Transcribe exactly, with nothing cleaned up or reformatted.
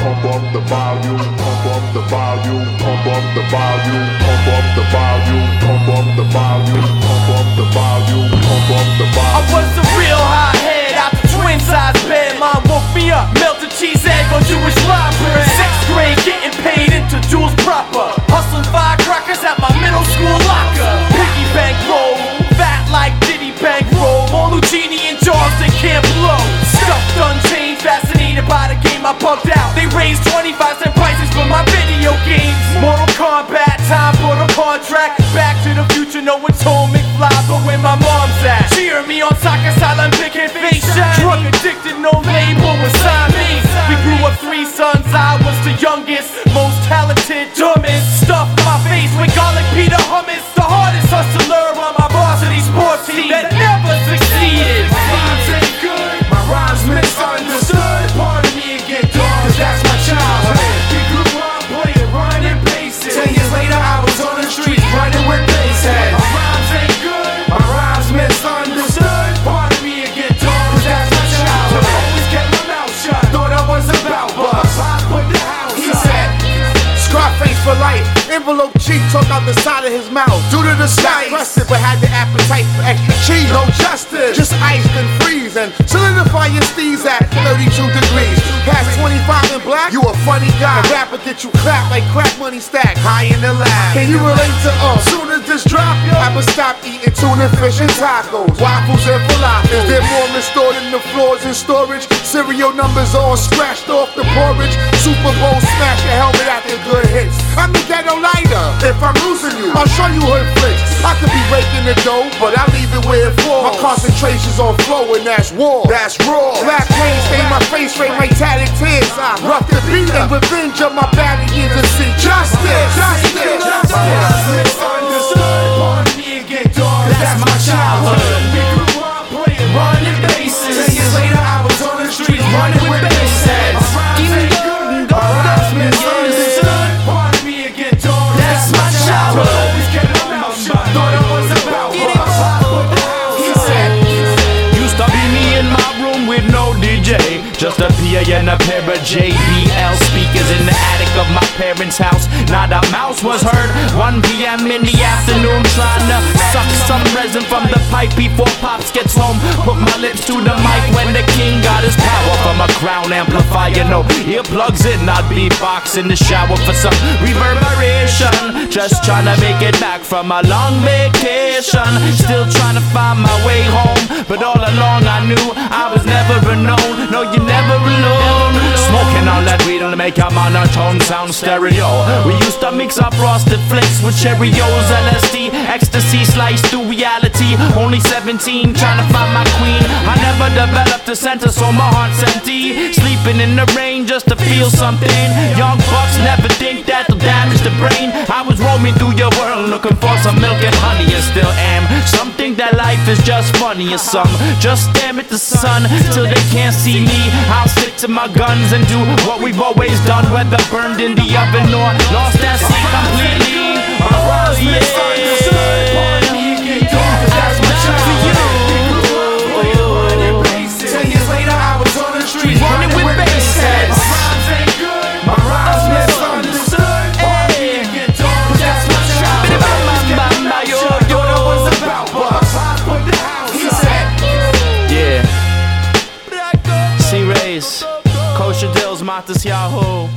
pump up the volume, pump up the volume, pump up the volume, pump up the volume, pump up the volume, pump up the volume, pump up the volume. I was a real hot head out the twin size bed. Mom woke me up, melted cheese egg on Jewish rye bread. Sixth grade, getting paid into jewels proper. Hustling firecrackers at my middle school locker. Piggy bank roll, fat like Diddy bank roll. More Lucini and jaws that can't blow. Stuffed unchained, fascinated by the game I bugged out. They raised twenty-five cent prices for my video games. Mortal Kombat, time for the contract. Back to the future, no one told McFly, but where my mom's at. Cheer me on soccer silent, big head face shiny. Drug addicted, no label was sign me. We grew up three sons, I was the youngest, most talented, dumbest. Stuffed my face with garlic Peter hummus. The hardest hustler on my varsity sports team that never succeeded. Rhymes ain't good, my rhymes misunderstood. Pardon me and get dark, cause that's my childhood. We grew up playing, running bases. Ten years later I was on the streets running with bass heads. My rhymes ain't good, my rhymes misunderstood. Pardon me and get dark, cause that's my childhood. Always kept my mouth shut, thought I was about bust. Pop put the house He up. said, Scarface for life. Envelope cheek, took out the side of his mouth. Due to the slice, crusted but had the appetite for extra cheese. No justice, just iced and freeze and solidify your steez at thirty-two degrees. Past twenty-five in black, you a funny guy. A rapper get you clap like crack money stack high in the lab. Can you relate to us? Soon as this drop, I'ma stop eating tuna fish and tacos, waffles and falafel. Is there more restored in the floors in storage? Serial numbers all scratched off the porridge. Super Bowl smash your helmet after good hits. I'm the ghetto lighter. If I'm losing you, I'll show you hood flicks. I could be raking the dough, but I leave it where it falls. My concentration's on flow and that's war. That's raw. Black pain stain my face, straight like tatted tears. I rough the beat and revenge of my battle years and see justice. Justice. Justice. Misunderstood. Pardon me and get dark. That's my childhood. We grew up playing, running bases. Ten years later, I was on the streets running with bass heads. My rhymes ain't good. My rhymes misunderstood. Pardon me and get dark. That's my childhood. Always kept my mouth shut. Thought I was about bust. Put the house He said, Used to be me in my room with no D J, just a P A and a pair of J B L speakers in the attic of my parents' house. Not a mouse was heard. one P M in the afternoon, trying to suck some resin from the pipe before Pops gets home. Put my lips to the mic when the king got his power from a crown amplifier. No earplugs in, not beatbox in the shower for some reverberation. Just trying to make it back from a long vacation. Still trying to find my way home, but all along I knew I was never alone. No, you're never alone. Smoking all that weed to make a monotone sound stereo. We used to mix up frosted flakes with Cheerios, L S D, ecstasy sliced through reality. Only seventeen, trying to find my queen. I never developed a center, so my heart's empty. Sleeping in the rain just to feel something. Young bucks never think that'll damage the brain. I was roaming through your world looking for some milk and honey, and still am. Some think that life is just funny, and some just stare at the sun till they can't see me. I'll stick to my guns and do what we've always done, whether burned in the oven or lost at sea completely. Oh yeah. pardon me and get dark, cause that's my childhood. We grew up playing, running bases. Ten years later, I was on the streets running with bass heads. My rhymes ain't good, my rhymes misunderstood. Pardon me and get dark, cause that's my childhood. Thought I was about bust. Put the house He said, Yeah. C-Rays, Kosher Dills, Matas Yahoo.